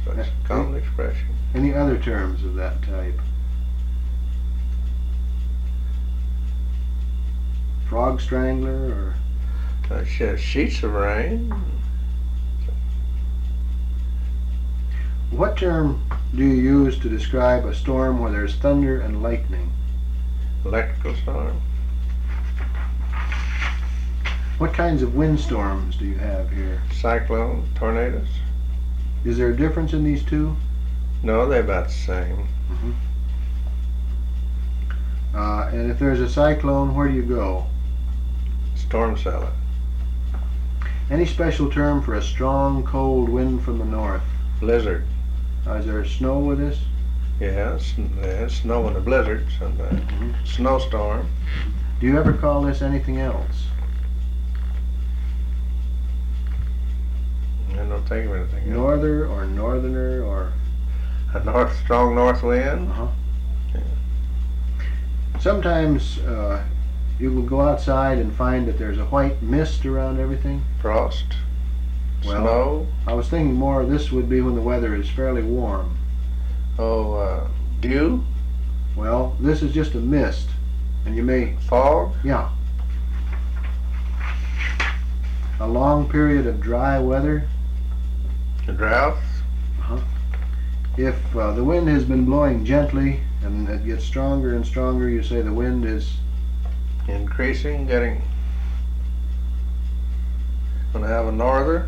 That's a common expression. Any other terms of that type? Frog strangler, or Sheets of rain. what term do you use to describe a storm where there's thunder and lightning? Electrical storm. What kinds of windstorms do you have here? Cyclone, tornadoes. Is there a difference in these two? No, they're about the same. And if there's a cyclone, where do you go? Storm cellar. Any special term for a strong, cold wind from the north? Blizzard. Is there snow with this? Yeah, snow in a blizzard sometimes. Snowstorm. Do you ever call this anything else? I don't think of anything else. Norther or northerner or? A strong north wind. Sometimes you will go outside and find that there's a white mist around everything. Frost. Well, Snow. I was thinking more this would be when the weather is fairly warm. Dew. Well, this is just a mist, and you may, Fog. yeah. A long period of dry weather. A drought. If the wind has been blowing gently and it gets stronger and stronger, you say the wind is Increasing, getting. Gonna have a norther.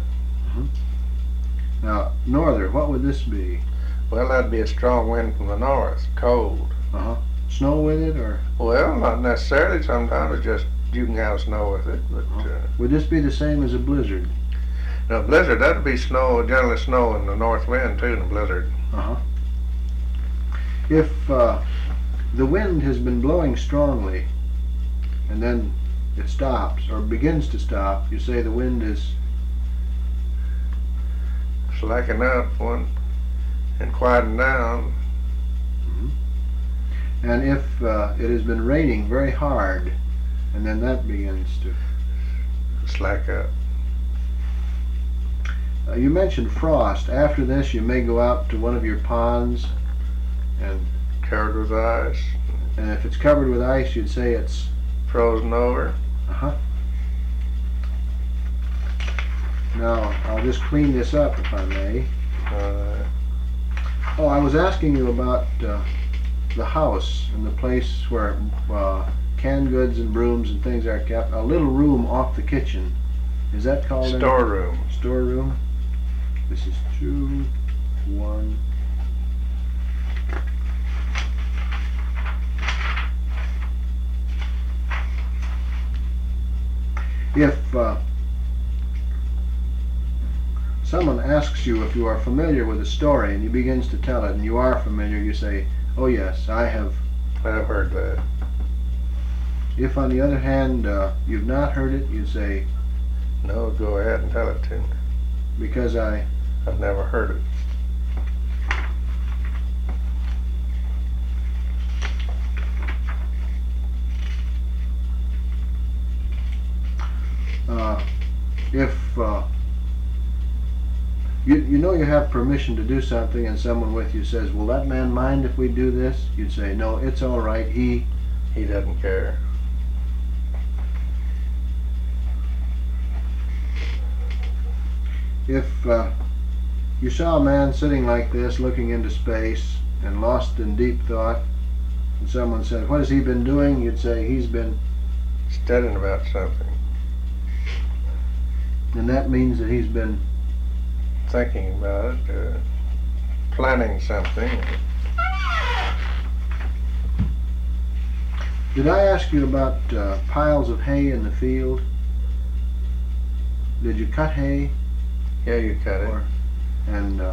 now norther. What would this be? Well, that'd be a strong wind from the north. Cold. Snow with it, or Well, not necessarily. Sometimes it's just you can have snow with it. But would this be the same as a blizzard? now blizzard, that'd be snow. Generally snow in the north wind too in a blizzard. If the wind has been blowing strongly and then it stops or begins to stop, you say the wind is Slacking up one and quieting down. and if it has been raining very hard and then that begins to Slack up. you mentioned frost. After this you may go out to one of your ponds, and Covered with ice. if it's covered with ice you'd say it's Frozen over. Now I'll just clean this up if I may. I was asking you about the house and the place where canned goods and brooms and things are kept. A little room off the kitchen. Is that called Storeroom. Storeroom? This is 2, 1. If someone asks you if you are familiar with a story and he begins to tell it and you are familiar, you say, "Oh yes, I have." I've heard that. If on the other hand you've not heard it, you say, No, go ahead and tell it to me. "Because I've never heard it. if you know you have permission to do something and someone with you says, "Will that man mind if we do this?" You'd say, "No, it's all right. He doesn't care." If you saw a man sitting like this looking into space and lost in deep thought, and someone said, "What has he been doing?" You'd say, "He's been..." Studying about something. And that means that he's been Thinking about it. Planning something. Did I ask you about piles of hay in the field? Did you cut hay? Yeah, you cut it. And